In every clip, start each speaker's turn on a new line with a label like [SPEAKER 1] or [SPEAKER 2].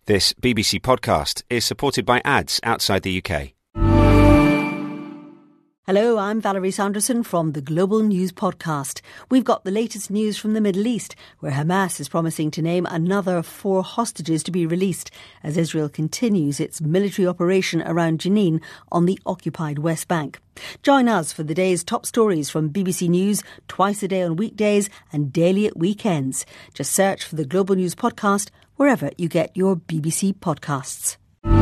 [SPEAKER 1] This BBC podcast is supported by ads outside the UK.
[SPEAKER 2] Hello, I'm Valerie Sanderson from the Global News Podcast. We've got the latest news from the Middle East, where Hamas is promising to name another 4 hostages to be released as Israel continues its military operation around Jenin on the occupied West Bank. Join us for the day's top stories from BBC News twice a day on weekdays and daily at weekends. Just search for the Global News Podcast wherever you get your BBC podcasts.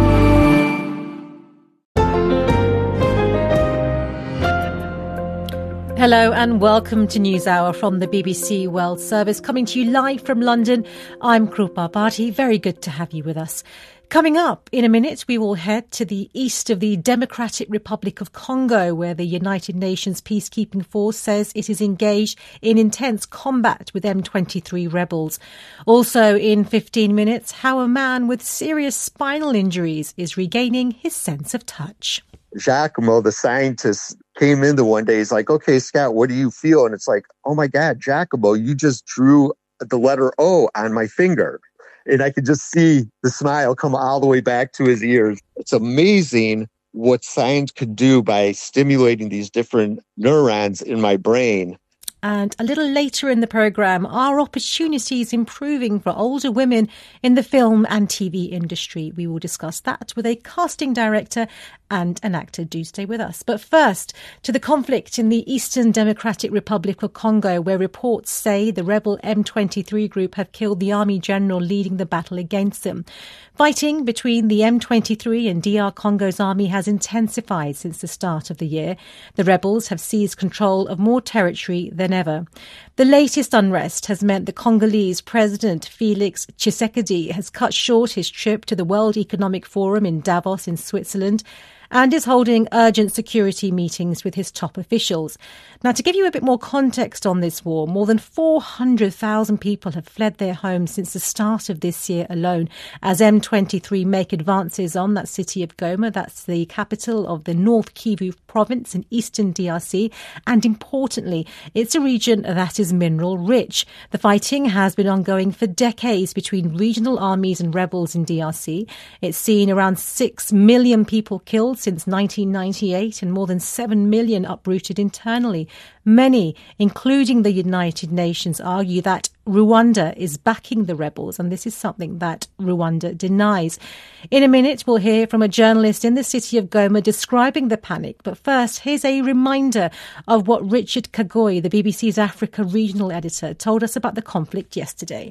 [SPEAKER 3] Hello and welcome to NewsHour from the BBC World Service, coming to you live from London. I'm Krupa Bharti. Very good to have you with us. Coming up in a minute, we will head to the east of the Democratic Republic of Congo, where the United Nations peacekeeping force says it is engaged in intense combat with M23 rebels. Also in 15 minutes, how a man with serious spinal injuries is regaining his sense of touch.
[SPEAKER 4] Giacomo, the scientist, came in the one day. He's like, okay, Scout, what do you feel? And it's like, oh my God, Giacomo, you just drew the letter O on my finger. And I could just see the smile come all the way back to his ears. It's amazing what science could do by stimulating these different neurons in my brain.
[SPEAKER 3] And a little later in the programme, are opportunities improving for older women in the film and TV industry? We will discuss that with a casting director and an actor. Do stay with us. But first, to the conflict in the Eastern Democratic Republic of Congo, where reports say the rebel M23 group have killed the army general leading the battle against them. Fighting between the M23 and DR Congo's army has intensified since the start of the year. The rebels have seized control of more territory than ever. The latest unrest has meant the Congolese President Felix Tshisekedi has cut short his trip to the World Economic Forum in Davos in Switzerland and is holding urgent security meetings with his top officials. Now, to give you a bit more context on this war, more than 400,000 people have fled their homes since the start of this year alone, as M23 make advances on that city of Goma. That's the capital of the North Kivu province in eastern DRC. And importantly, it's a region that is mineral rich. The fighting has been ongoing for decades between regional armies and rebels in DRC. It's seen around 6 million people killed since 1998 and more than 7 million uprooted internally. Many, including the United Nations, argue that Rwanda is backing the rebels, and this is something that Rwanda denies. In a minute, we'll hear from a journalist in the city of Goma describing the panic. But first, here's a reminder of what Richard Kagoy, the BBC's Africa regional editor, told us about the conflict yesterday.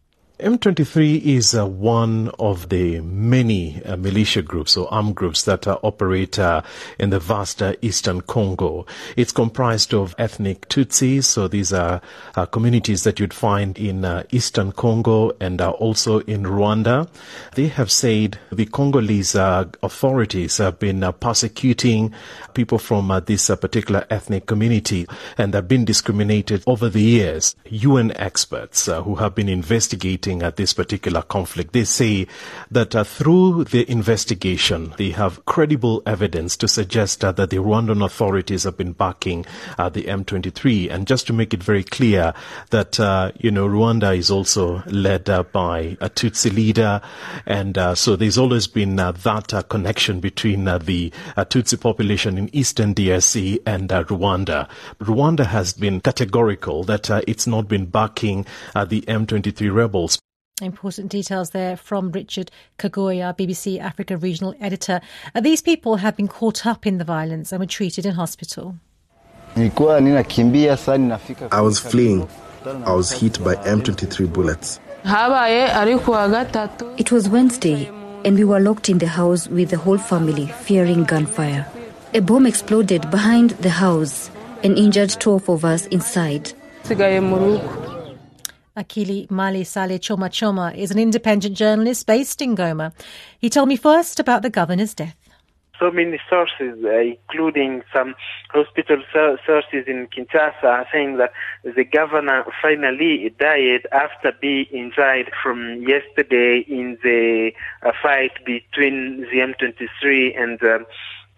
[SPEAKER 5] M23 is one of the many militia groups or armed groups that operate in the vast eastern Congo. It's comprised of ethnic Tutsis, so these are communities that you'd find in eastern Congo and also in Rwanda. They have said the Congolese authorities have been persecuting people from this particular ethnic community and have been discriminated over the years. UN experts who have been investigating at this particular conflict, they say that through the investigation, they have credible evidence to suggest that the Rwandan authorities have been backing the M23. And just to make it very clear that, Rwanda is also led by a Tutsi leader. And so there's always been that connection between the Tutsi population in eastern DRC and Rwanda. Rwanda has been categorical that it's not been backing the M23 rebels.
[SPEAKER 3] Important details there from Richard Kagoy, our BBC Africa regional editor. These people have been caught up in the violence and were treated in hospital.
[SPEAKER 6] I was fleeing. I was hit by M23 bullets.
[SPEAKER 7] It was Wednesday, and we were locked in the house with the whole family, fearing gunfire. A bomb exploded behind the house and injured 12 of us inside.
[SPEAKER 3] Akili Mali Saleh Choma Choma is an independent journalist based in Goma. He told me first about the governor's death.
[SPEAKER 8] So many sources, including some hospital sources in Kinshasa, are saying that the governor finally died after being inside from yesterday in the fight between the M23 and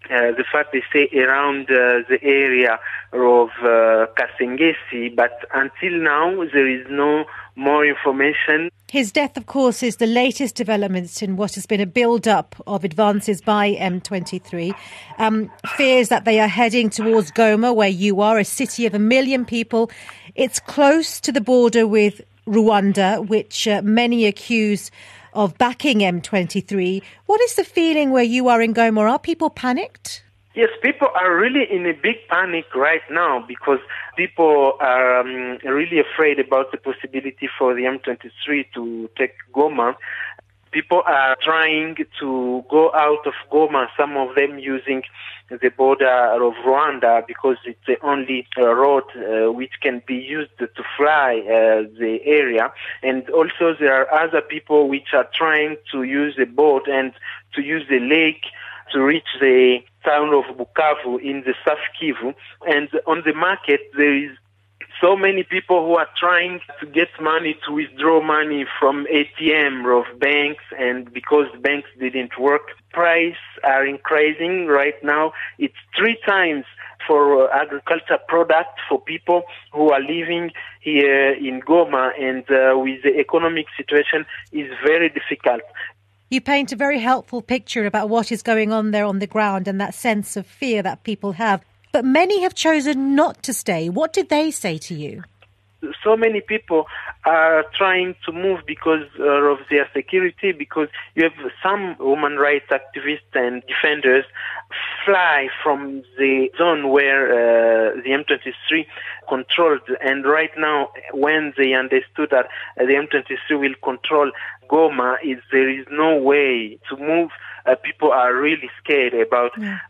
[SPEAKER 8] the fact they say around the area of Kasengesi, but until now there is no more information.
[SPEAKER 3] His death, of course, is the latest development in what has been a build-up of advances by M23. Fears that they are heading towards Goma, where you are, a city of 1 million people. It's close to the border with Rwanda, which many accuse of backing M23. What is the feeling where you are in Goma? Are people panicked?
[SPEAKER 8] Yes, people are really in a big panic right now because people are really afraid about the possibility for the M23 to take Goma. People are trying to go out of Goma, some of them using the border of Rwanda because it's the only road which can be used to fly the area. And also there are other people which are trying to use the boat and to use the lake to reach the town of Bukavu in the South Kivu. And on the market, there is so many people who are trying to get money, to withdraw money from ATM of banks, and because banks didn't work, prices are increasing right now. It's 3 times for agriculture product for people who are living here in Goma, and with the economic situation is very difficult.
[SPEAKER 3] You paint a very helpful picture about what is going on there on the ground and that sense of fear that people have. But many have chosen not to stay. What did they say to you?
[SPEAKER 8] So many people are trying to move because of their security, because you have some human rights activists and defenders fly from the zone where the M23 controlled. And right now, when they understood that the M23 will control Goma, there is no way to move. People are really scared about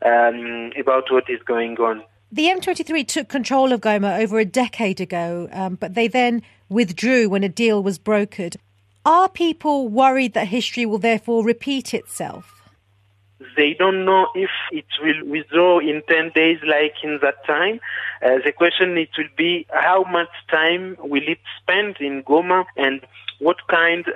[SPEAKER 8] what is going on.
[SPEAKER 3] The M23 took control of Goma over a decade ago, but they then withdrew when a deal was brokered. Are people worried that history will therefore repeat itself?
[SPEAKER 8] They don't know if it will withdraw in 10 days like in that time. The question it will be how much time will it spend in Goma, and what kind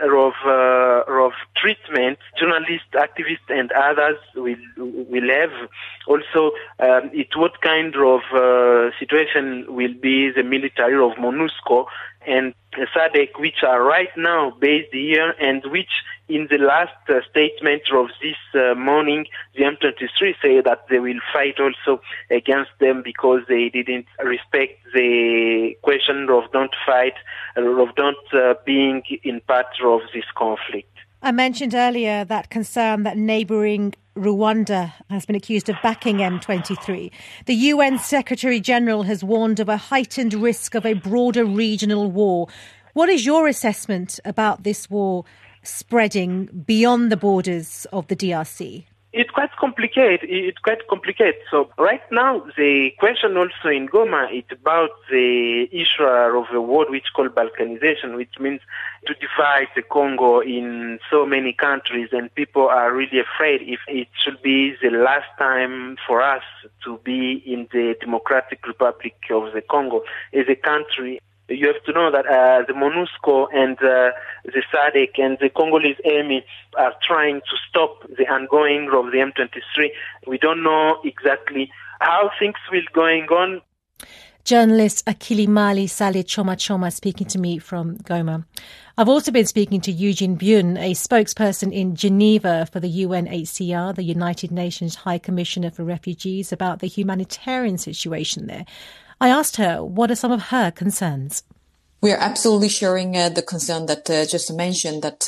[SPEAKER 8] of treatment journalists, activists and others will have. Also, what kind of situation will be the military of MONUSCO and SADC, which are right now based here, and which in the last statement of this morning, the M23 say that they will fight also against them because they didn't respect the question of don't fight, of don't being in part of this conflict.
[SPEAKER 3] I mentioned earlier that concern that neighbouring Rwanda has been accused of backing M23. The UN Secretary-General has warned of a heightened risk of a broader regional war. What is your assessment about this war spreading beyond the borders of the DRC?
[SPEAKER 8] It's quite complicated. So right now, the question also in Goma is about the issue of a word which is called balkanization, which means to divide the Congo in so many countries, and people are really afraid if it should be the last time for us to be in the Democratic Republic of the Congo as a country. You have to know that the MONUSCO and the SADC and the Congolese army are trying to stop the ongoing of the M23. We don't know exactly how things will going on.
[SPEAKER 3] Journalist Akilimali Saleh Choma Choma speaking to me from Goma. I've also been speaking to Eugene Byun, a spokesperson in Geneva for the UNHCR, the United Nations High Commissioner for Refugees, about the humanitarian situation there. I asked her what are some of her concerns.
[SPEAKER 9] We are absolutely sharing the concern that just mentioned that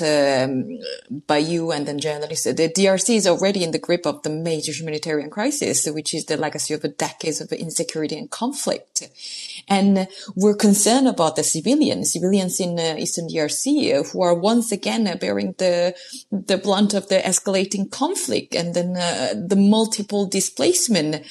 [SPEAKER 9] by you and then journalists. The DRC is already in the grip of the major humanitarian crisis, which is the legacy of decades of insecurity and conflict. And we're concerned about the civilians in Eastern DRC who are once again bearing the brunt of the escalating conflict and then the multiple displacement.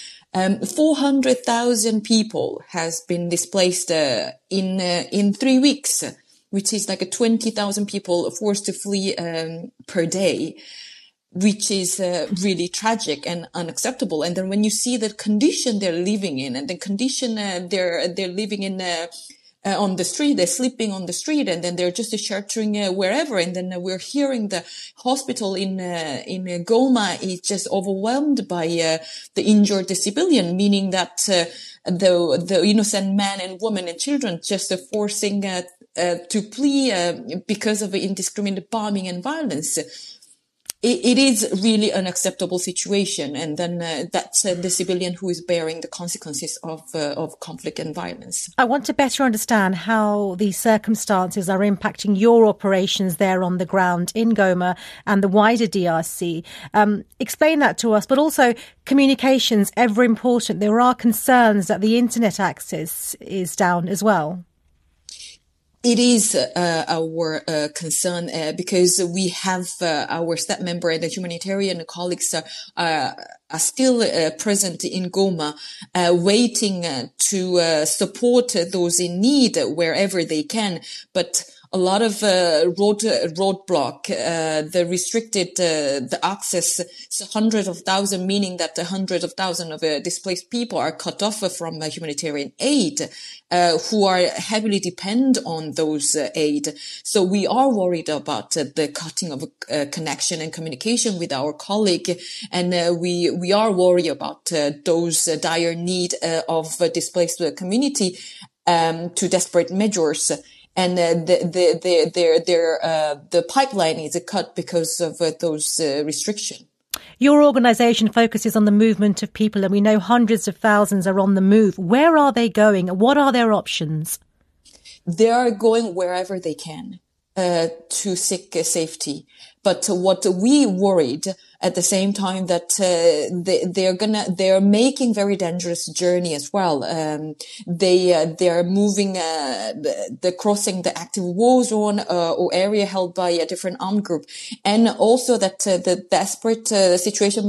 [SPEAKER 9] 400,000 people has been displaced in 3 weeks, which is like 20,000 people forced to flee per day, which is really tragic and unacceptable. And then when you see the condition they're living in, and the condition they're living in on the street. They're sleeping on the street, and then they're just sheltering wherever. And then we're hearing the hospital in Goma is just overwhelmed by the injured civilian, meaning that the innocent men and women and children just forcing to flee because of indiscriminate bombing and violence. It is really an unacceptable situation, and then that's the civilian who is bearing the consequences of conflict and violence.
[SPEAKER 3] I want to better understand how these circumstances are impacting your operations there on the ground in Goma and the wider DRC. Explain that to us, but also communications, ever important. There are concerns that the internet access is down as well.
[SPEAKER 9] It is our concern because we have our staff member and the humanitarian colleagues are still present in Goma, waiting to support those in need wherever they can. But a lot of roadblock, the restricted the access, hundreds of thousands, meaning that hundreds of thousands of displaced people are cut off from humanitarian aid, who are heavily depend on those aid. So we are worried about the cutting of connection and communication with our colleague, and we are worried about those dire need of displaced community to desperate measures. And the pipeline is cut because of those restrictions.
[SPEAKER 3] Your organisation focuses on the movement of people, and we know hundreds of thousands are on the move. Where are they going? What are their options?
[SPEAKER 9] They are going wherever they can to seek safety. But what we worried at the same time that they are making very dangerous journey as well. They are moving, they're crossing the active war zone or area held by a different armed group, and also that the desperate situation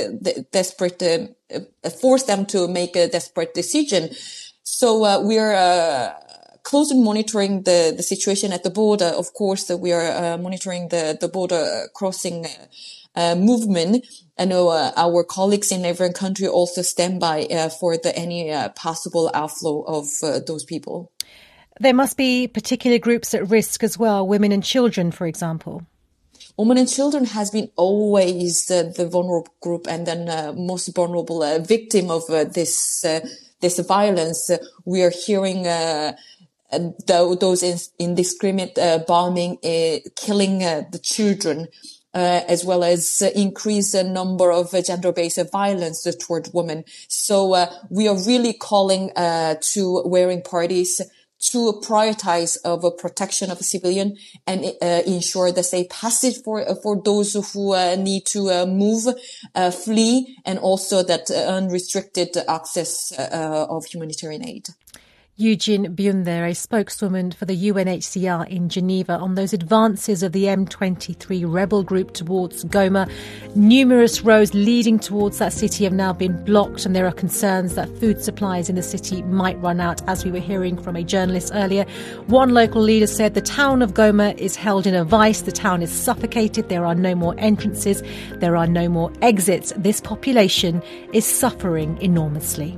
[SPEAKER 9] force them to make a desperate decision. So we are closely monitoring the situation at the border. Of course, we are monitoring the border crossing movement. I know our colleagues in neighboring country also stand by for any possible outflow of those people.
[SPEAKER 3] There must be particular groups at risk as well, women and children, for example.
[SPEAKER 9] Women and children has been always the vulnerable group, and then most vulnerable victim of this violence. We are hearing those indiscriminate bombing, killing the children, as well as increase the number of gender-based violence toward women. So we are really calling to warring parties to prioritize of protection of a civilian and ensure the safe passage for those who need to move, flee, and also that unrestricted access of humanitarian aid.
[SPEAKER 3] Eugene Biunder, a spokeswoman for the UNHCR in Geneva, on those advances of the M23 rebel group towards Goma. Numerous roads leading towards that city have now been blocked, and there are concerns that food supplies in the city might run out, as we were hearing from a journalist earlier. One local leader said the town of Goma is held in a vice. The town is suffocated. There are no more entrances. There are no more exits. This population is suffering enormously.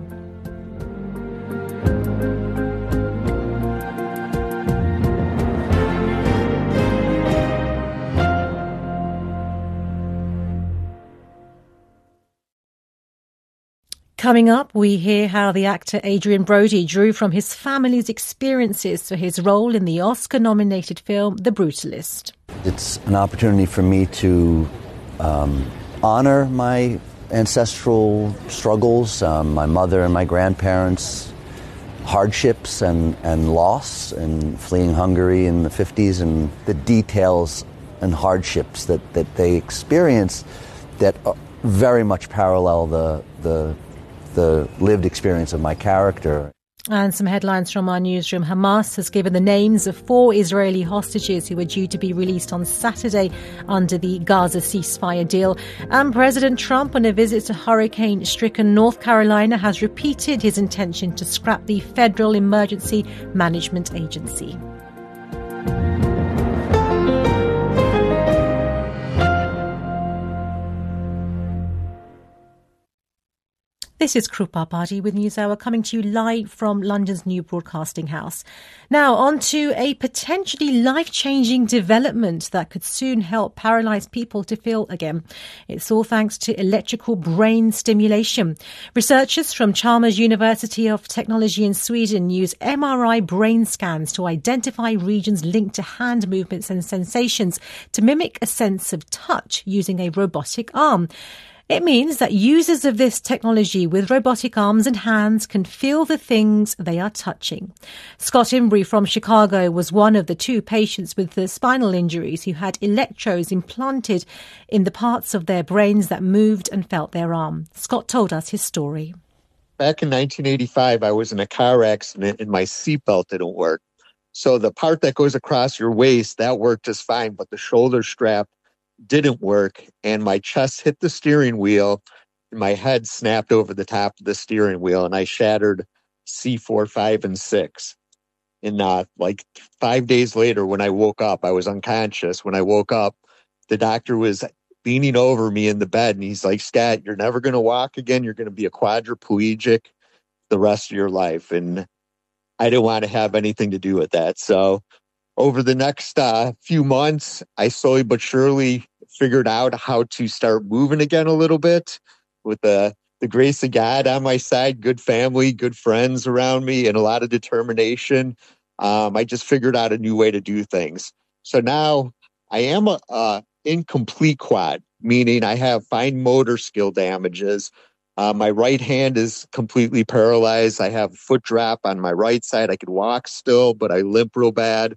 [SPEAKER 3] Coming up, we hear how the actor Adrien Brody drew from his family's experiences for his role in the Oscar-nominated film The Brutalist.
[SPEAKER 10] It's an opportunity for me to honor my ancestral struggles, my mother and my grandparents' hardships and loss, and fleeing Hungary in the 50s, and the details and hardships that they experienced that very much parallel the lived experience of my character.
[SPEAKER 3] And some headlines from our newsroom. Hamas has given the names of 4 Israeli hostages who were due to be released on Saturday under the Gaza ceasefire deal. And President Trump, on a visit to hurricane-stricken North Carolina, has repeated his intention to scrap the Federal Emergency Management Agency. This is Krupa Party with NewsHour coming to you live from London's new broadcasting house. Now on to a potentially life-changing development that could soon help paralysed people to feel again. It's all thanks to electrical brain stimulation. Researchers from Chalmers University of Technology in Sweden use MRI brain scans to identify regions linked to hand movements and sensations to mimic a sense of touch using a robotic arm. It means that users of this technology with robotic arms and hands can feel the things they are touching. Scott Imbrie from Chicago was one of the two patients with the spinal injuries who had electrodes implanted in the parts of their brains that moved and felt their arm. Scott told us his story.
[SPEAKER 4] Back in 1985, I was in a car accident and my seatbelt didn't work. So the part that goes across your waist, that worked just fine, but the shoulder strap didn't work, and my chest hit the steering wheel and my head snapped over the top of the steering wheel, and I shattered C4, 5, and 6. And like 5 days later, when I woke up, I was unconscious. When I woke up, the doctor was leaning over me in the bed, and he's like, "Scott, you're never going to walk again. You're going to be a quadriplegic the rest of your life." And I didn't want to have anything to do with that. So over the next few months, I slowly but surely figured out how to start moving again a little bit with the grace of God on my side, good family, good friends around me, and a lot of determination. I just figured out a new way to do things. So now I am a incomplete quad, meaning I have fine motor skill damages. My right hand is completely paralyzed. I have foot drop on my right side. I could walk still, but I limp real bad.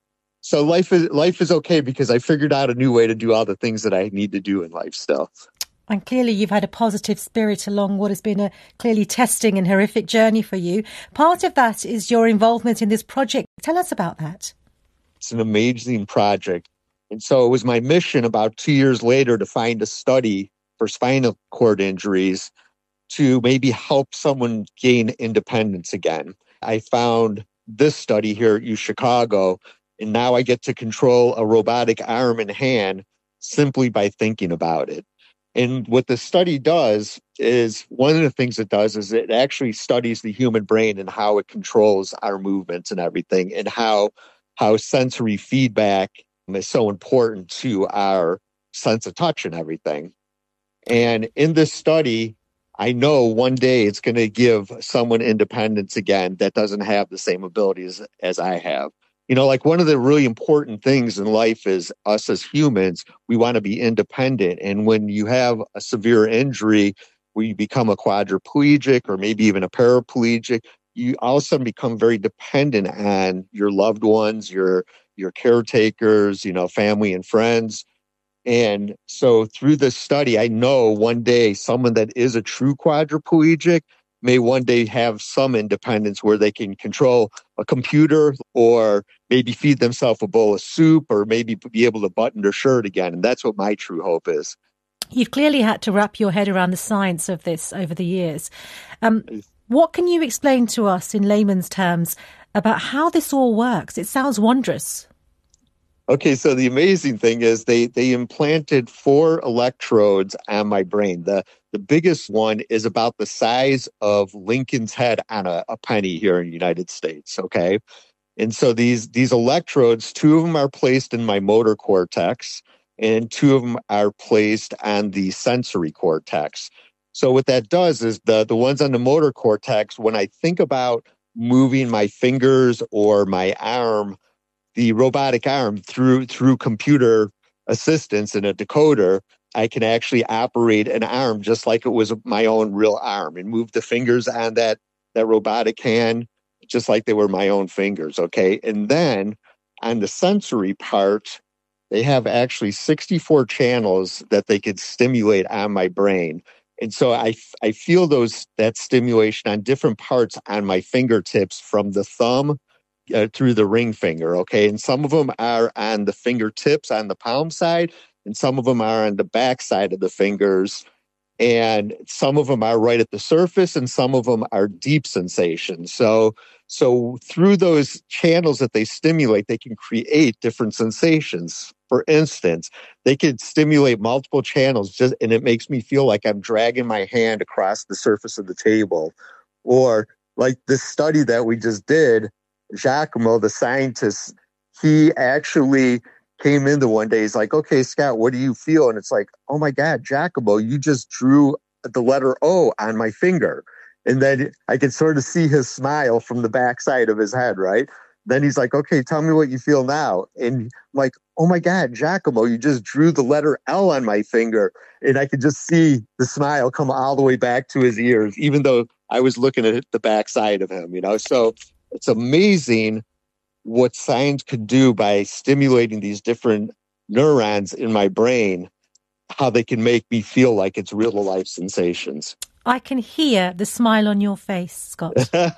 [SPEAKER 4] So life is okay because I figured out a new way to do all the things that I need to do in life still.
[SPEAKER 3] And clearly you've had a positive spirit along what has been a clearly testing and horrific journey for you. Part of that is your involvement in this project. Tell us about that.
[SPEAKER 4] It's an amazing project. And so it was my mission about 2 years later to find a study for spinal cord injuries to maybe help someone gain independence again. I found this study here at UChicago, and now I get to control a robotic arm and hand simply by thinking about it. And what the study does is, one of the things it does is it actually studies the human brain and how it controls our movements and everything, and how sensory feedback is so important to our sense of touch and everything. And in this study, I know one day it's going to give someone independence again that doesn't have the same abilities as I have. You know, like one of the really important things in life is us as humans, we want to be independent. And when you have a severe injury, where you become a quadriplegic or maybe even a paraplegic, you all of a sudden become very dependent on your loved ones, your caretakers, family and friends. And so through this study, I know one day someone that is a true quadriplegic may one day have some independence where they can control a computer or maybe feed themselves a bowl of soup or maybe be able to button their shirt again. And that's what my true hope is.
[SPEAKER 3] You've clearly had to wrap your head around the science of this over the years. What can you explain to us in layman's terms about how this all works? It sounds wondrous.
[SPEAKER 4] Okay, so the amazing thing is they implanted 4 electrodes on my brain. The biggest one is about the size of Lincoln's head on a penny here in the United States, okay? And so these electrodes, 2 of them are placed in my motor cortex, and 2 of them are placed on the sensory cortex. So what that does is the ones on the motor cortex, when I think about moving my fingers or my arm, the robotic arm through computer assistance and a decoder, I can actually operate an arm just like it was my own real arm and move the fingers on that robotic hand just like they were my own fingers, okay? And then on the sensory part, they have actually 64 channels that they could stimulate on my brain. And so I feel that stimulation on different parts on my fingertips from the thumb through the ring finger, okay? And some of them are on the fingertips on the palm side, and some of them are on the back side of the fingers, and some of them are right at the surface, and some of them are deep sensations. So through those channels that they stimulate, they can create different sensations. For instance, they could stimulate multiple channels and it makes me feel like I'm dragging my hand across the surface of the table. Or like this study that we just did, Giacomo, the scientist, he actually came in the one day. He's like, okay, Scott, what do you feel? And it's like, oh my God, Giacomo, you just drew the letter O on my finger. And then I could sort of see his smile from the backside of his head, right? Then he's like, okay, tell me what you feel now. And I'm like, oh my God, Giacomo, you just drew the letter L on my finger. And I could just see the smile come all the way back to his ears, even though I was looking at the backside of him, So it's amazing what science could do by stimulating these different neurons in my brain, how they can make me feel like it's real life sensations.
[SPEAKER 3] I can hear the smile on your face, Scott.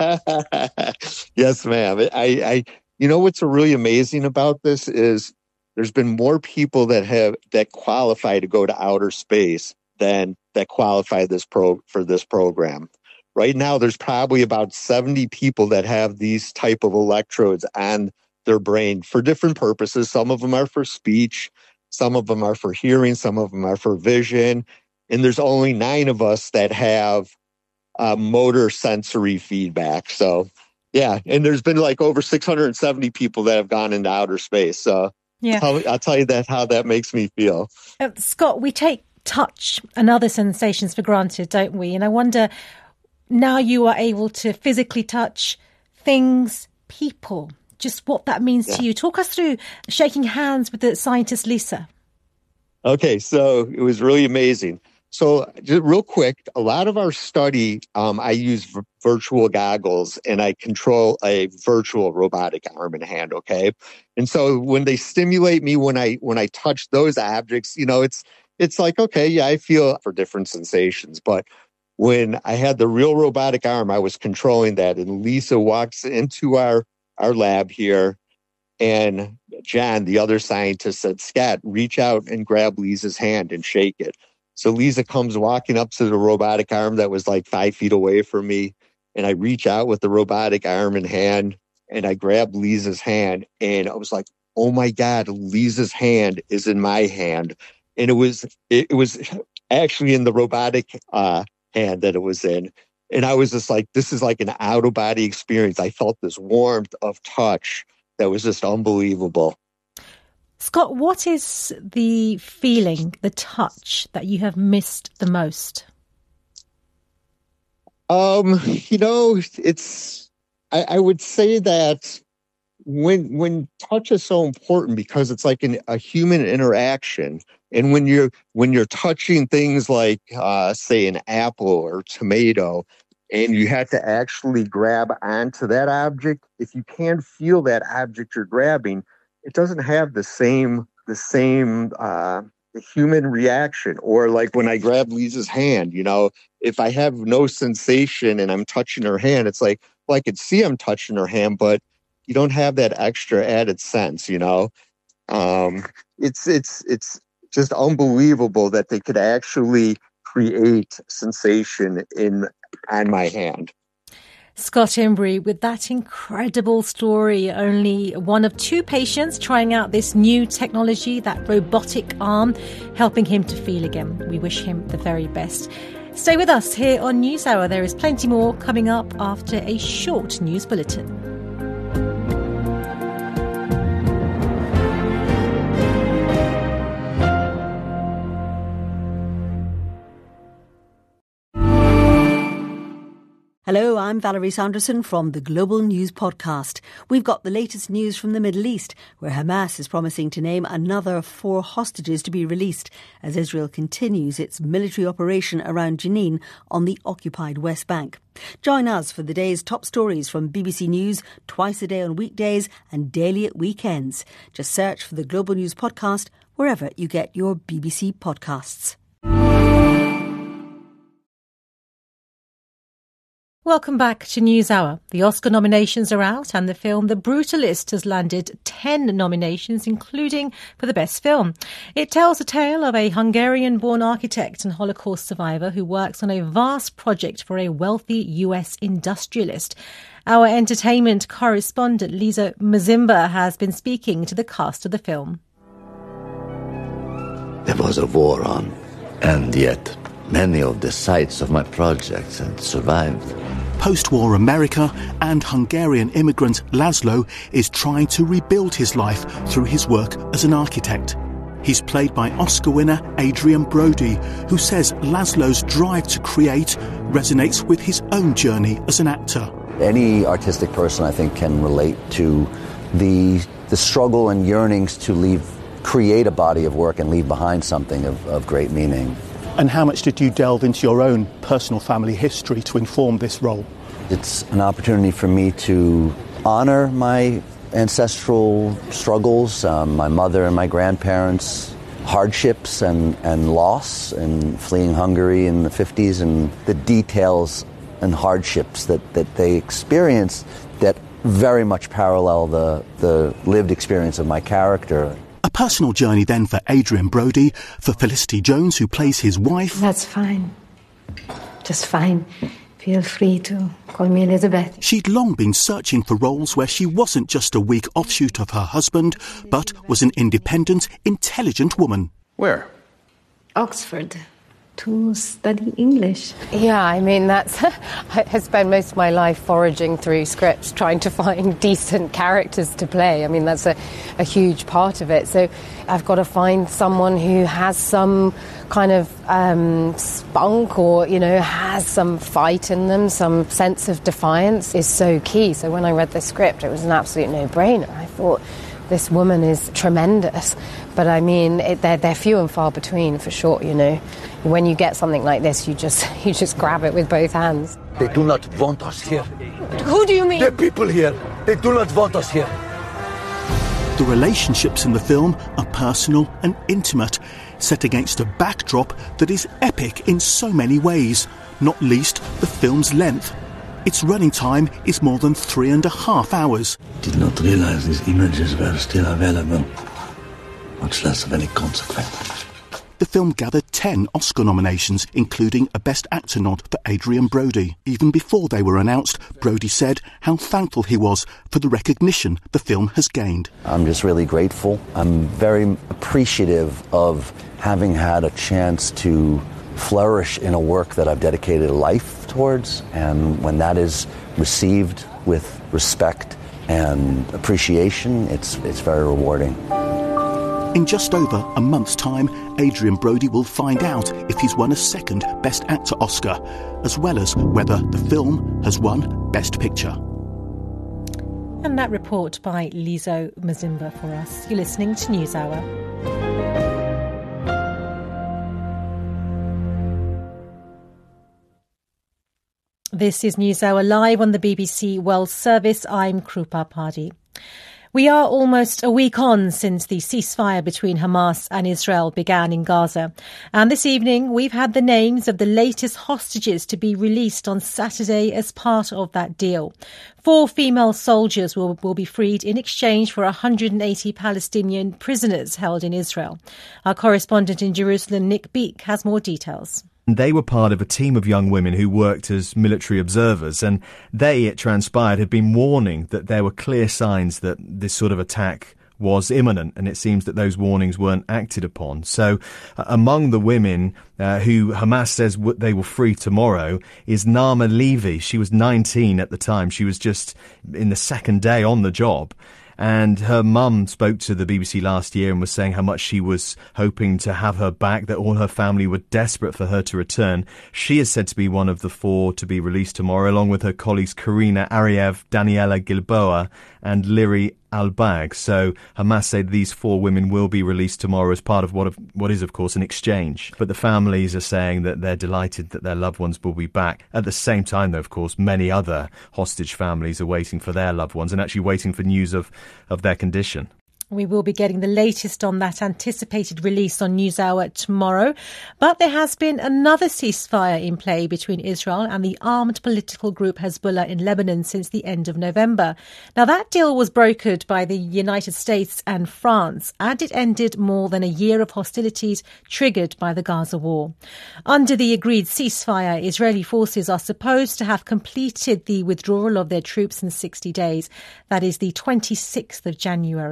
[SPEAKER 4] Yes, ma'am. I what's really amazing about this is there's been more people that qualify to go to outer space than that qualify for this program. Right now, there's probably about 70 people that have these type of electrodes on their brain for different purposes. Some of them are for speech, some of them are for hearing, some of them are for vision. And there's only 9 of us that have motor sensory feedback. So, yeah. And there's been like over 670 people that have gone into outer space. So yeah, I'll tell you how that makes me feel.
[SPEAKER 3] Scott, we take touch and other sensations for granted, don't we? And I wonder, now you are able to physically touch things, people, just what that means to you. Talk us through shaking hands with the scientist, Lisa.
[SPEAKER 4] Okay, so it was really amazing. So just real quick, a lot of our study, I use virtual goggles and I control a virtual robotic arm and hand, okay? And so when they stimulate me, when I touch those objects, it's like, okay, yeah, I feel for different sensations. But when I had the real robotic arm, I was controlling that. And Lisa walks into our lab here, and John, the other scientist, said, Scott, reach out and grab Lisa's hand and shake it. So Lisa comes walking up to the robotic arm that was like 5 feet away from me. And I reach out with the robotic arm and hand, and I grab Lisa's hand. And I was like, oh my God, Lisa's hand is in my hand. And it was actually in the robotic hand that it was in. And I was just like, this is like an out-of-body experience. I felt this warmth of touch that was just unbelievable.
[SPEAKER 3] Scott, what is the feeling, the touch that you have missed the most?
[SPEAKER 4] It's, I would say that when touch is so important because it's like a human interaction. And when you're touching things like, say, an apple or tomato, and you have to actually grab onto that object, if you can't feel that object you're grabbing, it doesn't have the same human reaction. Or like when I grab Lisa's hand, if I have no sensation and I'm touching her hand, it's like, well, I could see I'm touching her hand, but you don't have that extra added sense, It's just unbelievable that they could actually create sensation on my hand.
[SPEAKER 3] Scott Embry, with that incredible story, only one of 2 patients trying out this new technology, that robotic arm, helping him to feel again. We wish him the very best. Stay with us here on NewsHour. There is plenty more coming up after a short news bulletin.
[SPEAKER 2] Hello, I'm Valerie Sanderson from the Global News Podcast. We've got the latest news from the Middle East, where Hamas is promising to name another 4 hostages to be released as Israel continues its military operation around Jenin on the occupied West Bank. Join us for the day's top stories from BBC News, twice a day on weekdays and daily at weekends. Just search for the Global News Podcast wherever you get your BBC podcasts.
[SPEAKER 3] Welcome back to NewsHour. The Oscar nominations are out and the film The Brutalist has landed 10 nominations, including for the Best Film. It tells the tale of a Hungarian-born architect and Holocaust survivor who works on a vast project for a wealthy US industrialist. Our entertainment correspondent Lisa Mazimba has been speaking to the cast of the film.
[SPEAKER 11] there was a war on. And yet, many of the sites of my projects had survived.
[SPEAKER 12] Post-war America and Hungarian immigrant Laszlo is trying to rebuild his life through his work as an architect. He's played by Oscar winner Adrien Brody, who says Laszlo's drive to create resonates with his own journey as an actor.
[SPEAKER 10] Any artistic person, I think, can relate to the struggle and yearnings to create a body of work and leave behind something of great meaning.
[SPEAKER 12] And how much did you delve into your own personal family history to inform this role?
[SPEAKER 10] It's an opportunity for me to honor my ancestral struggles, my mother and my grandparents' hardships and loss and fleeing Hungary in the 50s, and the details and hardships that they experienced that very much parallel the lived experience of my character.
[SPEAKER 12] A personal journey then for Adrien Brody, for Felicity Jones, who plays his wife.
[SPEAKER 13] That's fine. Just fine. Feel free to call me Elizabeth.
[SPEAKER 12] She'd long been searching for roles where she wasn't just a weak offshoot of her husband, but was an independent, intelligent woman.
[SPEAKER 14] Where?
[SPEAKER 13] Oxford. To study English.
[SPEAKER 15] Yeah, I mean, I spent most of my life foraging through scripts, trying to find decent characters to play. I mean, that's a huge part of it. So I've got to find someone who has some kind of spunk or, has some fight in them, some sense of defiance is so key. So when I read the script, it was an absolute no-brainer. I thought, this woman is tremendous. But I mean, they're few and far between, for sure, When you get something like this, you just grab it with both hands.
[SPEAKER 11] They do not want us here.
[SPEAKER 15] Who do you mean?
[SPEAKER 11] The people here. They do not want us here.
[SPEAKER 12] The relationships in the film are personal and intimate, set against a backdrop that is epic in so many ways, not least the film's length. Its running time is more than 3.5 hours.
[SPEAKER 11] Did not realize these images were still available, much less of any consequence.
[SPEAKER 12] The film gathered 10 Oscar nominations, including a Best Actor nod for Adrien Brody. Even before they were announced, Brody said how thankful he was for the recognition the film has gained.
[SPEAKER 10] I'm just really grateful. I'm very appreciative of having had a chance to flourish in a work that I've dedicated a life towards, and when that is received with respect and appreciation, it's very rewarding.
[SPEAKER 12] In just over a month's time, Adrien Brody will find out if he's won a second Best Actor Oscar, as well as whether the film has won Best Picture.
[SPEAKER 3] And that report by Lizo Mazimba for us. You're listening to NewsHour. This is NewsHour live on the BBC World Service. I'm Krupa Padi. We are almost a week on since the ceasefire between Hamas and Israel began in Gaza. And this evening, we've had the names of the latest hostages to be released on Saturday as part of that deal. 4 female soldiers will be freed in exchange for 180 Palestinian prisoners held in Israel. Our correspondent in Jerusalem, Nick Beek, has more details.
[SPEAKER 16] They were part of a team of young women who worked as military observers, and they, it transpired, had been warning that there were clear signs that this sort of attack was imminent, and it seems that those warnings weren't acted upon. So among the women who Hamas says they will free tomorrow is Naama Levy. She was 19 at the time. She was just in the second day on the job. And her mum spoke to the BBC last year and was saying how much she was hoping to have her back, that all her family were desperate for her to return. She is said to be one of the 4 to be released tomorrow, along with her colleagues Karina Ariev, Daniela Gilboa and Liri Albag. So Hamas said these 4 women will be released tomorrow as part of what is, of course, an exchange. But the families are saying that they're delighted that their loved ones will be back. At the same time, though, of course, many other hostage families are waiting for their loved ones and actually waiting for news of their condition.
[SPEAKER 3] We will be getting the latest on that anticipated release on NewsHour tomorrow. But there has been another ceasefire in play between Israel and the armed political group Hezbollah in Lebanon since the end of November. Now, that deal was brokered by the United States and France, and it ended more than a year of hostilities triggered by the Gaza war. Under the agreed ceasefire, Israeli forces are supposed to have completed the withdrawal of their troops in 60 days. That is the 26th of January. But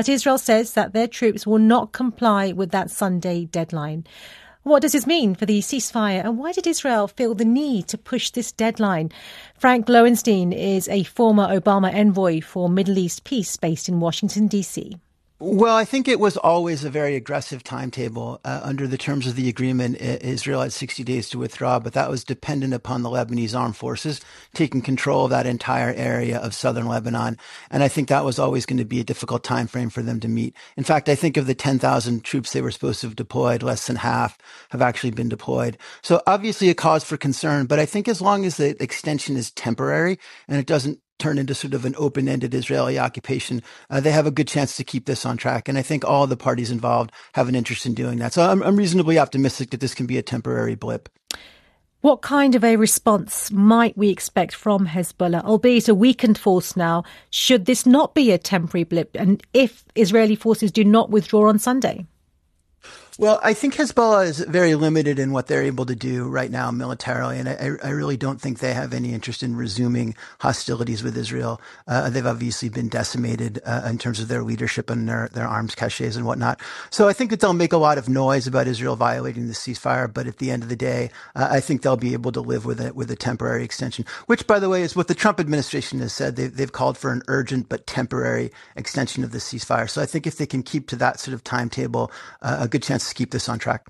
[SPEAKER 3] Israel says that their troops will not comply with that Sunday deadline. What does this mean for the ceasefire, and why did Israel feel the need to push this deadline? Frank Lowenstein is a former Obama envoy for Middle East peace based in Washington, D.C.
[SPEAKER 14] Well, I think it was always a very aggressive timetable. Under the terms of the agreement, Israel had 60 days to withdraw, but that was dependent upon the Lebanese armed forces taking control of that entire area of southern Lebanon. And I think that was always going to be a difficult time frame for them to meet. In fact, I think of the 10,000 troops they were supposed to have deployed, less than half have actually been deployed. So obviously a cause for concern, but I think as long as the extension is temporary and it doesn't turn into sort of an open-ended Israeli occupation, they have a good chance to keep this on track. And I think all the parties involved have an interest in doing that. So I'm reasonably optimistic that this can be a temporary blip.
[SPEAKER 3] What kind of a response might we expect from Hezbollah, albeit a weakened force now, should this not be a temporary blip, and if Israeli forces do not withdraw on Sunday?
[SPEAKER 14] Well, I think Hezbollah is very limited in what they're able to do right now militarily, and I really don't think they have any interest in resuming hostilities with Israel. They've obviously been decimated in terms of their leadership and their arms caches and whatnot. So I think that they'll make a lot of noise about Israel violating the ceasefire, but at the end of the day, I think they'll be able to live with a temporary extension, which, by the way, is what the Trump administration has said. They've called for an urgent but temporary extension of the ceasefire. So I think if they can keep to that sort of timetable, a good chance to keep this on track.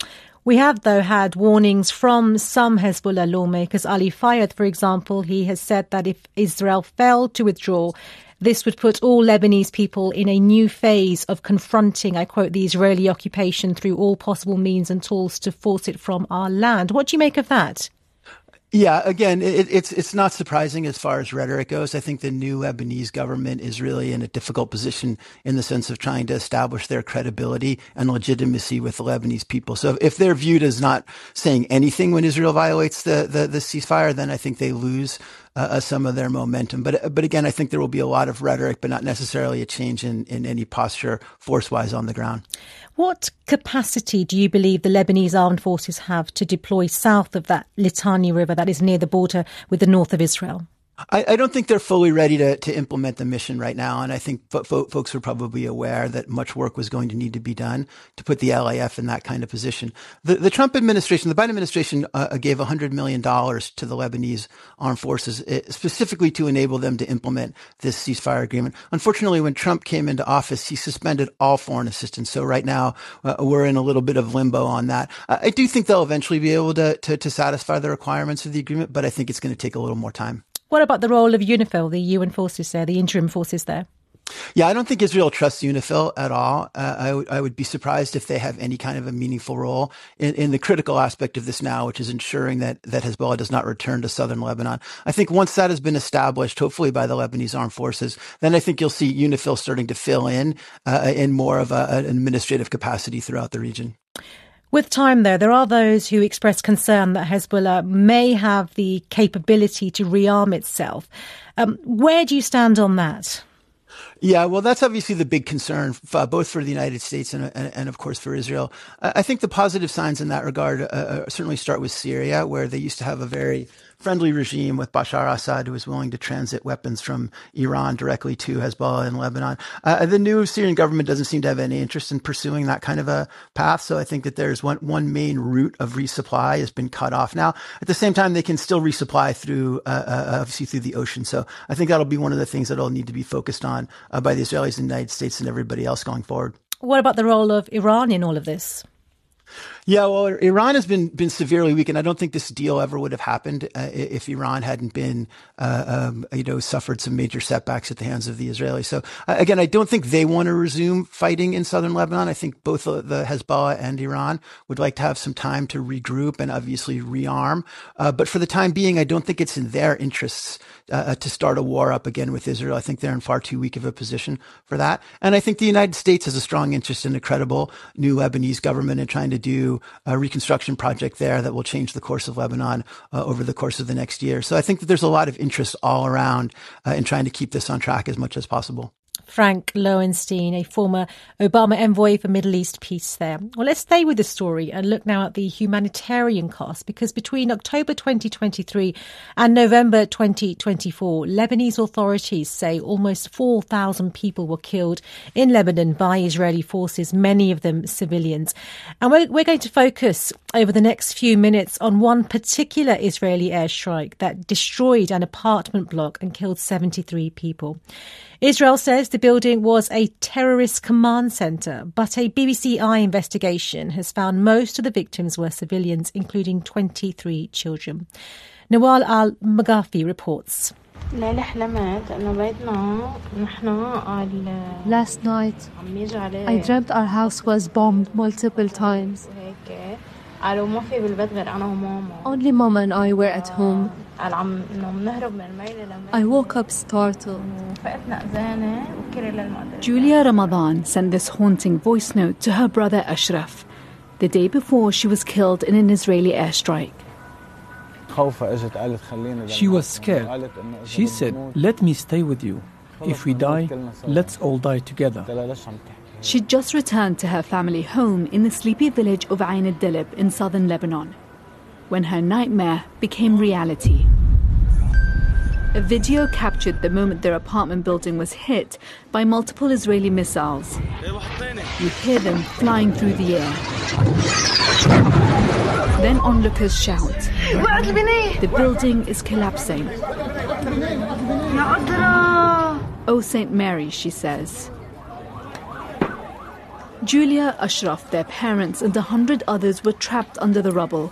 [SPEAKER 3] We have, though, had warnings from some Hezbollah lawmakers. Ali Fayed, for example, he has said that if Israel failed to withdraw, this would put all Lebanese people in a new phase of confronting, I quote, the Israeli occupation through all possible means and tools to force it from our land. What do you make of that?
[SPEAKER 14] Yeah, again, it's not surprising as far as rhetoric goes. I think the new Lebanese government is really in a difficult position in the sense of trying to establish their credibility and legitimacy with the Lebanese people. So if they're viewed as not saying anything when Israel violates the ceasefire, then I think they lose some of their momentum. But again, I think there will be a lot of rhetoric, but not necessarily a change in any posture force-wise on the ground.
[SPEAKER 3] What capacity do you believe the Lebanese armed forces have to deploy south of that Litani River that is near the border with the north of Israel?
[SPEAKER 14] I don't think they're fully ready to implement the mission right now. And I think folks are probably aware that much work was going to need to be done to put the LAF in that kind of position. The Trump administration, the Biden administration gave $100 million to the Lebanese armed forces specifically to enable them to implement this ceasefire agreement. Unfortunately, when Trump came into office, he suspended all foreign assistance. So right now we're in a little bit of limbo on that. I do think they'll eventually be able to satisfy the requirements of the agreement, but I think it's going to take a little more time.
[SPEAKER 3] What about the role of UNIFIL, the UN forces there, the interim forces there?
[SPEAKER 14] Yeah, I don't think Israel trusts UNIFIL at all. I would be surprised if they have any kind of a meaningful role in the critical aspect of this now, which is ensuring that Hezbollah does not return to southern Lebanon. I think once that has been established, hopefully by the Lebanese armed forces, then I think you'll see UNIFIL starting to fill in more of an administrative capacity throughout the region.
[SPEAKER 3] With time, though, there are those who express concern that Hezbollah may have the capability to rearm itself. Where do you stand on that?
[SPEAKER 14] Yeah, well, that's obviously the big concern, both for the United States and of course, for Israel. I think the positive signs in that regard certainly start with Syria, where they used to have a very friendly regime with Bashar Assad, who was willing to transit weapons from Iran directly to Hezbollah in Lebanon. The new Syrian government doesn't seem to have any interest in pursuing that kind of a path. So I think that there's one main route of resupply has been cut off now. At the same time, they can still resupply through, obviously through the ocean. So I think that'll be one of the things that'll need to be focused on by the Israelis, the United States, and everybody else going forward. What
[SPEAKER 3] about the role of Iran in all of this?
[SPEAKER 14] Yeah, well, Iran has been severely weakened. I don't think this deal ever would have happened if Iran hadn't been, suffered some major setbacks at the hands of the Israelis. So again, I don't think they want to resume fighting in southern Lebanon. I think both the Hezbollah and Iran would like to have some time to regroup and obviously rearm. But for the time being, I don't think it's in their interests to start a war up again with Israel. I think they're in far too weak of a position for that. And I think the United States has a strong interest in a credible new Lebanese government and trying to do a reconstruction project there that will change the course of Lebanon over the course of the next year. So I think that there's a lot of interest all around in trying to keep this on track as much as possible.
[SPEAKER 3] Frank Lowenstein, a former Obama envoy for Middle East peace there. Well, let's stay with the story and look now at the humanitarian cost, because between October 2023 and November 2024, Lebanese authorities say almost 4,000 people were killed in Lebanon by Israeli forces, many of them civilians. And we're going to focus over the next few minutes on one particular Israeli airstrike that destroyed an apartment block and killed 73 people. Israel says the building was a terrorist command centre, but a BBC Eye investigation has found most of the victims were civilians, including 23 children. Nawal Al-Maghafi reports.
[SPEAKER 17] Last night, I dreamt our house was bombed multiple times. Only Mom and I were at home. I woke up startled.
[SPEAKER 18] Julia Ramadan sent this haunting voice note to her brother Ashraf the day before she was killed in an Israeli airstrike.
[SPEAKER 19] She was scared. She said, "Let me stay with you. If we die, let's all die together."
[SPEAKER 18] She'd just returned to her family home in the sleepy village of Ain al-Dalib in southern Lebanon, when her nightmare became reality. A video captured the moment their apartment building was hit by multiple Israeli missiles. You hear them flying through the air. Then onlookers shout, "The building is collapsing." "Oh, St. Mary," she says. Julia, Ashraf, their parents and 100 others were trapped under the rubble.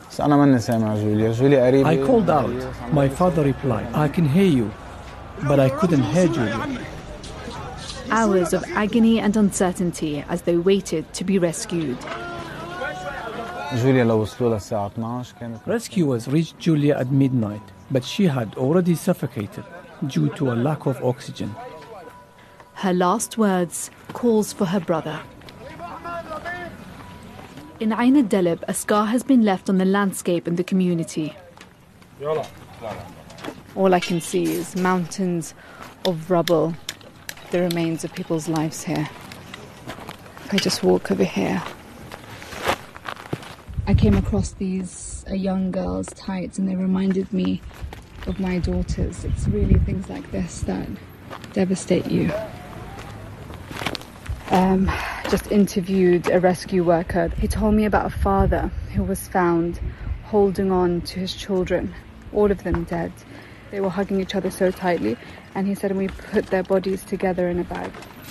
[SPEAKER 19] I called out. My father replied, "I can hear you," but I couldn't hear Julia.
[SPEAKER 18] Hours of agony and uncertainty as they waited to be rescued.
[SPEAKER 19] Rescuers reached Julia at midnight, but she had already suffocated due to a lack of oxygen.
[SPEAKER 18] Her last words, calls for her brother. In Ain al-Dalib, a scar has been left on the landscape and the community.
[SPEAKER 20] All I can see is mountains of rubble, the remains of people's lives here. If I just walk over here. I came across these young girls' tights and they reminded me of my daughters. It's really things like this that devastate you. Just interviewed a rescue worker. He told me about a father who was found holding on to his children, all of them dead. They were hugging each other so tightly, and he said we put their bodies together in a bag.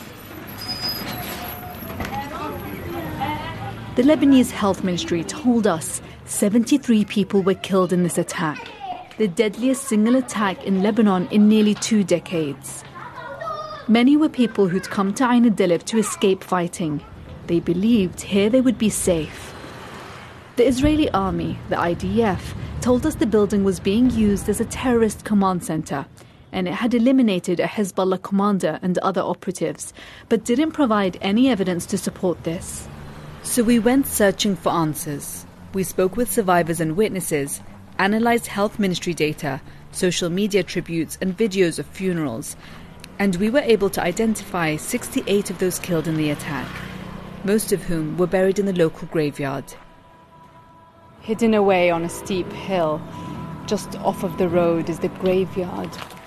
[SPEAKER 18] The Lebanese Health Ministry told us 73 people were killed in this attack, the deadliest single attack in Lebanon in nearly 2 decades. Many were people who'd come to Ain al-Dalib to escape fighting. They believed here they would be safe. The Israeli army, the IDF, told us the building was being used as a terrorist command center, and it had eliminated a Hezbollah commander and other operatives, but didn't provide any evidence to support this. So we went searching for answers. We spoke with survivors and witnesses, analysed health ministry data, social media tributes and videos of funerals, and we were able to identify 68 of those killed in the attack, most of whom were buried in the local graveyard.
[SPEAKER 20] Hidden away on a steep hill, just off of the road, is the graveyard.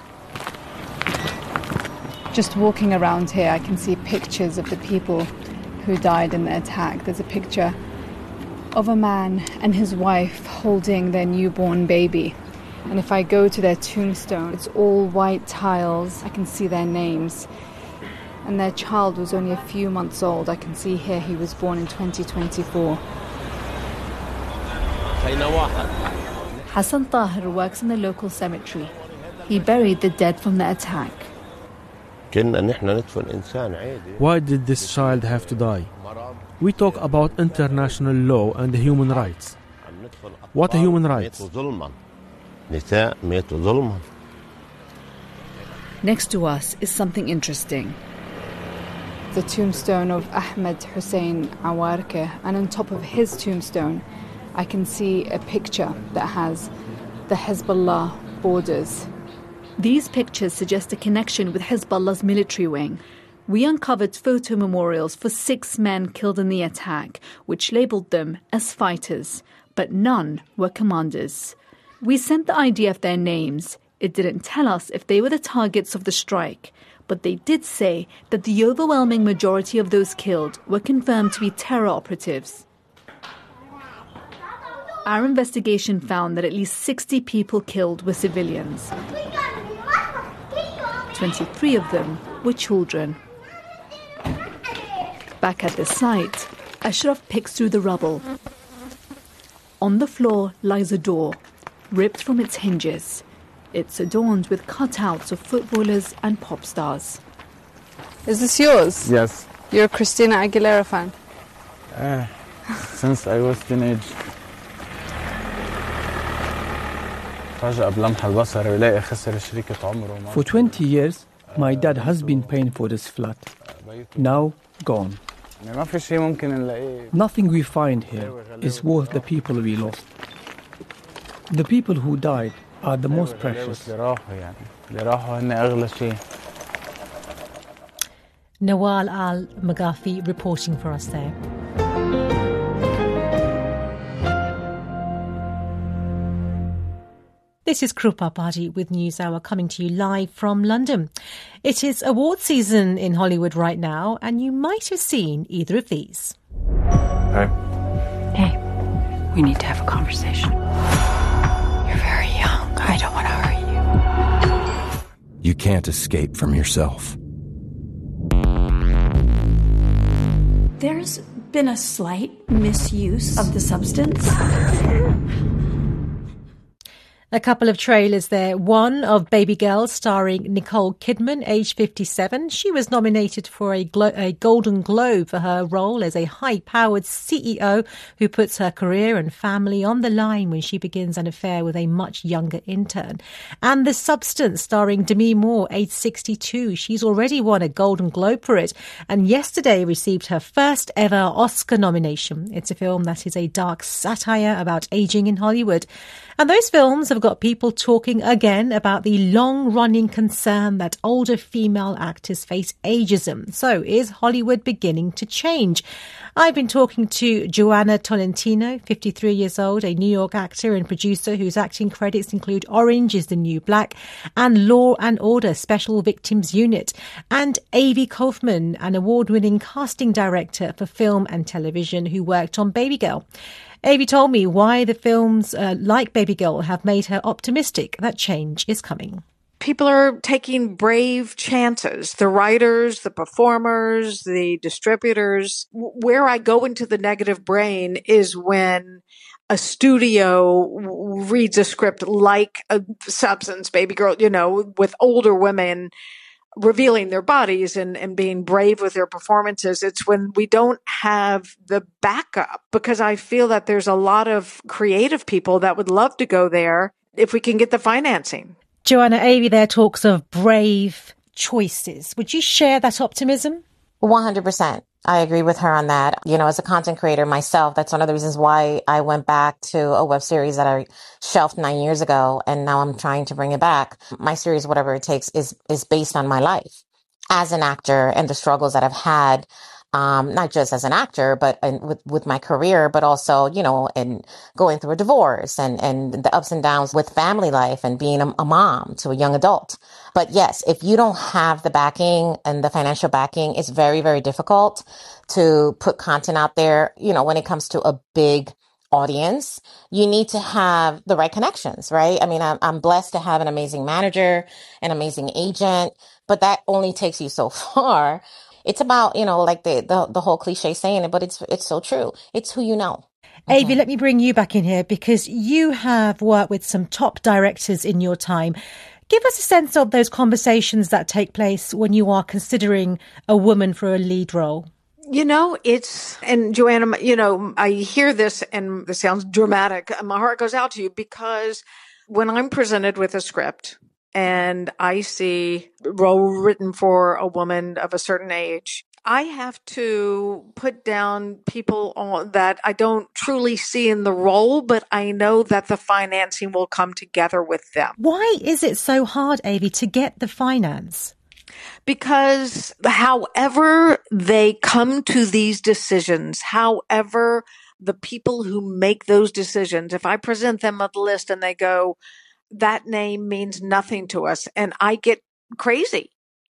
[SPEAKER 20] Just walking around here, I can see pictures of the people who died in the attack. There's a picture of a man and his wife holding their newborn baby. And if I go to their tombstone, it's all white tiles. I can see their names. And their child was only a few months old. I can see here he was born in 2024.
[SPEAKER 18] Hassan Tahir works in the local cemetery. He buried the dead from the attack.
[SPEAKER 21] Why did this child have to die? We talk about international law and human rights. What are human rights?
[SPEAKER 18] Next to us is something interesting.
[SPEAKER 20] The tombstone of Ahmed Hussein Awarke, and on top of his tombstone I can see a picture that has the Hezbollah borders.
[SPEAKER 18] These pictures suggest a connection with Hezbollah's military wing, We uncovered photo memorials for 6 men killed in the attack, which labelled them as fighters, but none were commanders. We sent the IDF their names. It didn't tell us if they were the targets of the strike, but they did say that the overwhelming majority of those killed were confirmed to be terror operatives. Our investigation found that at least 60 people killed were civilians. 23 of them were children. Back at the site, Ashraf picks through the rubble. On the floor lies a door, ripped from its hinges. It's adorned with cutouts of footballers and pop stars.
[SPEAKER 20] Is this yours?
[SPEAKER 1] Yes.
[SPEAKER 20] You're a Christina Aguilera fan?
[SPEAKER 1] Since I was teenage.
[SPEAKER 19] For 20 years, my dad has been paying for this flat. Now, gone. Nothing we find here is worth the people we lost. The people who died are the most precious.
[SPEAKER 3] Nawal Al-Maghafi reporting for us there. This is Krupa Badi with NewsHour coming to you live from London. It is award season in Hollywood right now, and you might have seen either of these.
[SPEAKER 1] Hey.
[SPEAKER 22] Hey, we need to have a conversation. You're very young. I don't want to hurt you.
[SPEAKER 23] You can't escape from yourself.
[SPEAKER 22] There's been a slight misuse of the substance.
[SPEAKER 3] A couple of trailers there. One of Baby Girl starring Nicole Kidman, age 57. She was nominated for a Golden Globe for her role as a high-powered CEO who puts her career and family on the line when she begins an affair with a much younger intern. And The Substance starring Demi Moore, age 62. She's already won a Golden Globe for it and yesterday received her first ever Oscar nomination. It's a film that is a dark satire about aging in Hollywood. And those films have got people talking again about the long-running concern that older female actors face ageism. So is Hollywood beginning to change? I've been talking to Joanna Tolentino, 53 years old, a New York actor and producer whose acting credits include Orange is the New Black and Law and Order Special Victims Unit, and Avi Kaufman, an award-winning casting director for film and television who worked on Baby Girl. Avi told me why the films like Baby Girl have made her optimistic that change is coming.
[SPEAKER 24] People are taking brave chances. The writers, the performers, the distributors. Where I go into the negative brain is when a studio reads a script like a Substance, Baby Girl, with older women revealing their bodies and being brave with their performances. It's when we don't have the backup, because I feel that there's a lot of creative people that would love to go there if we can get the financing.
[SPEAKER 3] Joanna, Avi there talks of brave choices. Would you share that optimism?
[SPEAKER 25] 100%. I agree with her on that. As a content creator myself, that's one of the reasons why I went back to a web series that I shelved 9 years ago, and now I'm trying to bring it back. My series, Whatever It Takes, is based on my life as an actor and the struggles that I've had, not just as an actor, but with my career, but also, and going through a divorce and the ups and downs with family life and being a mom to a young adult. But yes, if you don't have the backing and the financial backing, it's very, very difficult to put content out there. When it comes to a big audience, you need to have the right connections, right? I mean, I'm blessed to have an amazing manager, an amazing agent, but that only takes you so far. It's about, like the whole cliche saying it, but it's so true. It's who you know.
[SPEAKER 3] Avi, let me bring you back in here because you have worked with some top directors in your time. Give us a sense of those conversations that take place when you are considering a woman for a lead role.
[SPEAKER 24] And Joanna, I hear this and this sounds dramatic. My heart goes out to you because when I'm presented with a script and I see a role written for a woman of a certain age, I have to put down people that I don't truly see in the role, but I know that the financing will come together with them.
[SPEAKER 3] Why is it so hard, Avi, to get the finance?
[SPEAKER 24] Because however they come to these decisions, however the people who make those decisions, if I present them a list and they go, that name means nothing to us, and I get crazy.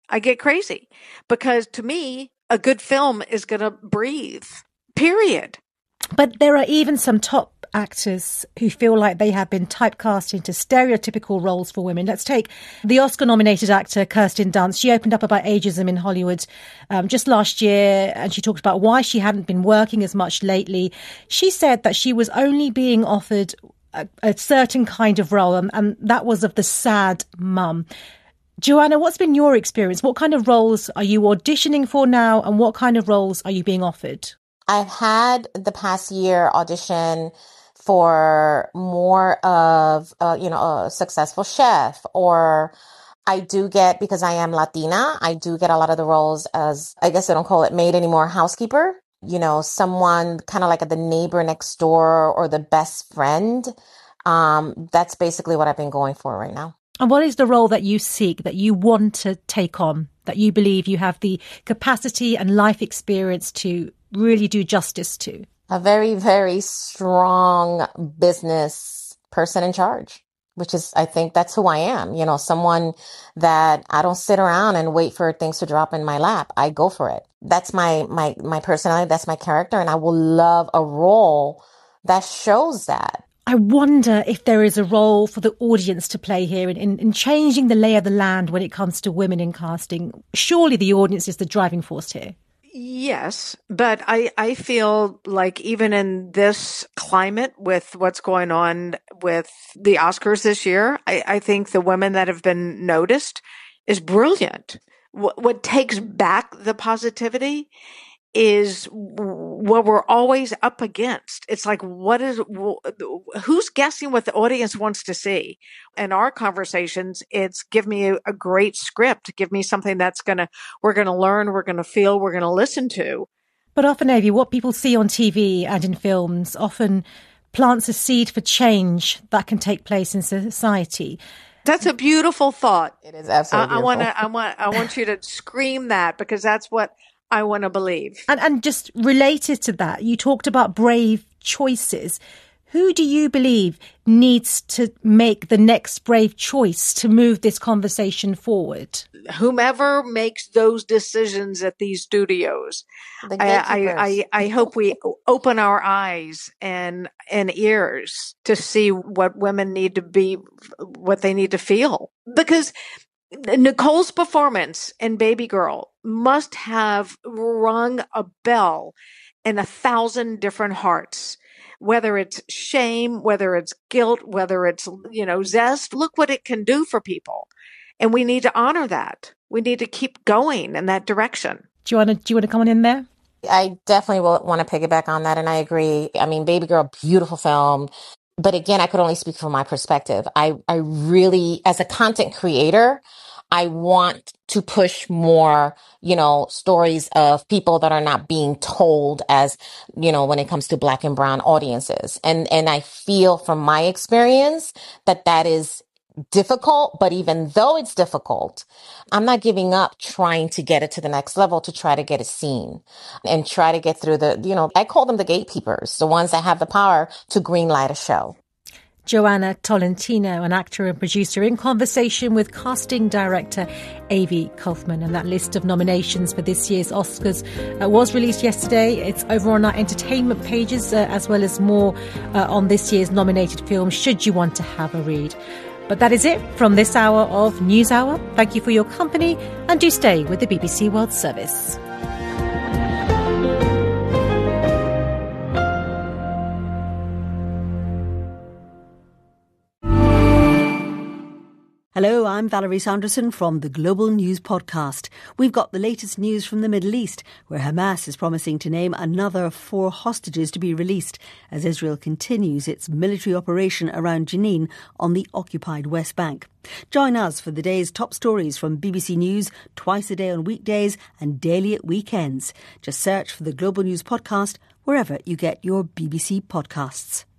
[SPEAKER 24] Because to me, a good film is going to breathe, period.
[SPEAKER 3] But there are even some top actors who feel like they have been typecast into stereotypical roles for women. Let's take the Oscar-nominated actor Kirsten Dunst. She opened up about ageism in Hollywood just last year, and she talked about why she hadn't been working as much lately. She said that she was only being offered a certain kind of role, and that was of the sad mum. Joanna, what's been your experience? What kind of roles are you auditioning for now, and what kind of roles are you being offered?
[SPEAKER 25] I've had the past year audition for more of, a successful chef, or I do get, because I am Latina, I do get a lot of the roles as, I guess they don't call it maid anymore, housekeeper, someone kind of like the neighbor next door or the best friend. That's basically what I've been going for right now.
[SPEAKER 3] And what is the role that you seek, that you want to take on, that you believe you have the capacity and life experience to really do justice to?
[SPEAKER 25] A very, very strong business person in charge, which is, I think that's who I am. Someone that I don't sit around and wait for things to drop in my lap. I go for it. That's my personality. That's my character. And I will love a role that shows that.
[SPEAKER 3] I wonder if there is a role for the audience to play here in changing the lay of the land when it comes to women in casting. Surely the audience is the driving force here.
[SPEAKER 24] Yes, but I feel like even in this climate with what's going on with the Oscars this year, I think the women that have been noticed is brilliant. What takes back the positivity is what we're always up against. It's like, who's guessing what the audience wants to see? In our conversations, it's give me a great script, give me something we're going to learn, we're going to feel, we're going to listen to.
[SPEAKER 3] But often, Avi, what people see on TV and in films often plants a seed for change that can take place in society.
[SPEAKER 24] That's a beautiful thought.
[SPEAKER 25] It is absolutely beautiful.
[SPEAKER 24] I want you to scream that, because that's what I want to believe.
[SPEAKER 3] And just related to that, you talked about brave choices. Who do you believe needs to make the next brave choice to move this conversation forward?
[SPEAKER 24] Whomever makes those decisions at these studios, I hope we open our eyes and ears to see what women need to be, what they need to feel. Because Nicole's performance in Baby Girl must have rung a bell in 1,000 different hearts, whether it's shame, whether it's guilt, whether it's, zest. Look what it can do for people. And we need to honor that. We need to keep going in that direction.
[SPEAKER 3] Do you want to come on in there?
[SPEAKER 25] I definitely will want to piggyback on that. And I agree. I mean, Baby Girl, beautiful film. But again, I could only speak from my perspective. I really, as a content creator, I want to push more, stories of people that are not being told as, when it comes to Black and brown audiences. And I feel from my experience that is difficult, but even though it's difficult, I'm not giving up trying to get it to the next level, to try to get it seen and try to get through I call them the gatekeepers, the ones that have the power to greenlight a show.
[SPEAKER 3] Joanna Tolentino, an actor and producer, in conversation with casting director Avi Kaufman. And that list of nominations for this year's Oscars was released yesterday. It's over on our entertainment pages, as well as more on this year's nominated films, should you want to have a read. But that is it from this hour of News Hour. Thank you for your company, and do stay with the BBC World Service.
[SPEAKER 2] Hello, I'm Valerie Sanderson from the Global News Podcast. We've got the latest news from the Middle East, where Hamas is promising to name another 4 hostages to be released as Israel continues its military operation around Jenin on the occupied West Bank. Join us for the day's top stories from BBC News twice a day on weekdays and daily at weekends. Just search for the Global News Podcast wherever you get your BBC podcasts.